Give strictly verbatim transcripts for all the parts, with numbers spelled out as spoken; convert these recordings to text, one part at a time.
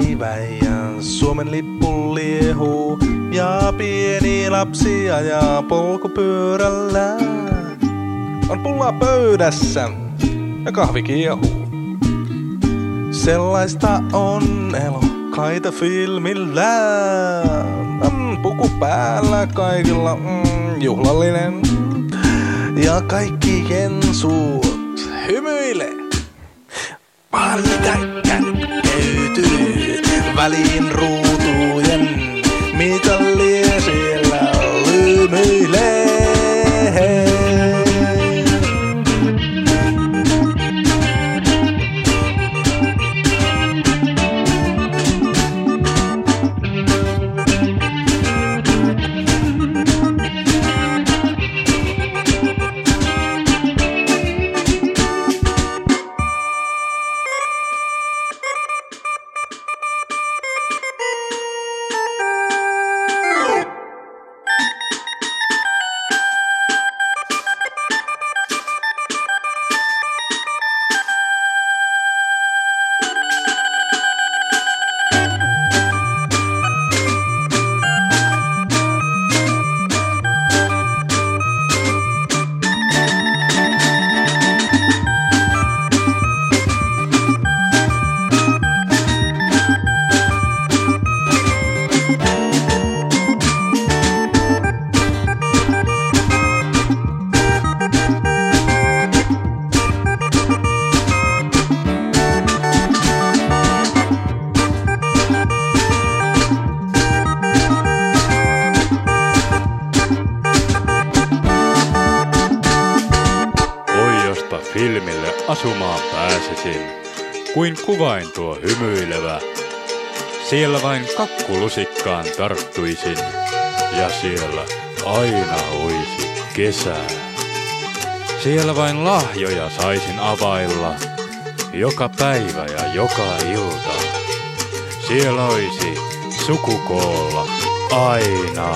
päivä ja Suomen lippu liehuu ja pieni lapsi ajaa polkupyörällä. On pullaa pöydässä ja kahvi kiehuu. Sellaista on elokkaita filmillä. Mm, puku päällä kaikilla mm, juhlallinen. Ja kaikki jensuut hymyile. Vallitäkkät käytyy väliin ruutujen. Mitallia siellä lymyilee. Filmille asumaan pääsisin, kuin kuvain tuo hymyilevä. Siellä vain kakkulusikkaan tarttuisin, ja siellä aina olisi kesää. Siellä vain lahjoja saisin availla, joka päivä ja joka ilta. Siellä olisi sukukoolla aina.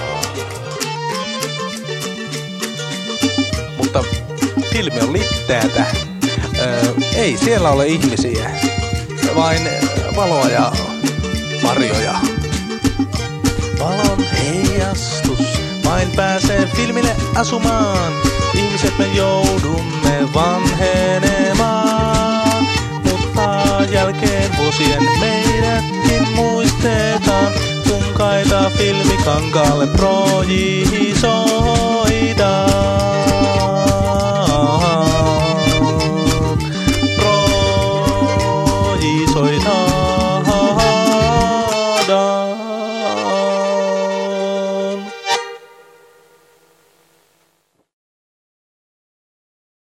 Mutta filmi on littäätä. Öö, ei siellä ole ihmisiä, vain valoa ja varjoja. Valon heijastus vain pääsee filmille asumaan. Ihmiset me joudumme vanhenemaan, mutta jälkeen vuosien meidätkin muistetaan, kun kaita filmikankaalle projisoidaan.